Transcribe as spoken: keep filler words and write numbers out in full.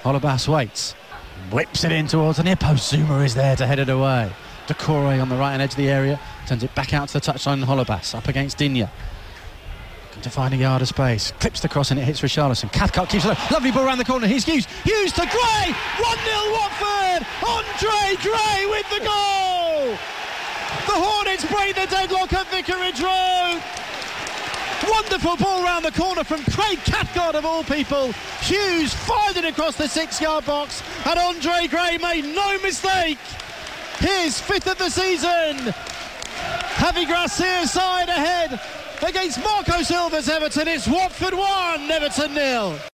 Holebas waits, whips it in towards the near post. Zuma is there to head it away. Doucouré on the right hand edge of the area, turns it back out to the touchline. Holebas up against Digne, looking to find a yard of space, clips the cross and it hits Richarlison. Cathcart keeps it low, lovely ball around the corner. Here's Hughes, Hughes to Gray, one nil Watford. Andre Gray with the goal. The Hornets break the deadlock at Vicarage Road. Wonderful ball round the corner from Craig Cathcart of all people. Hughes fired it across the six-yard box and Andre Gray made no mistake. His fifth of the season. Javi Gracia's side ahead against Marco Silva's Everton. It's Watford one, Everton nil.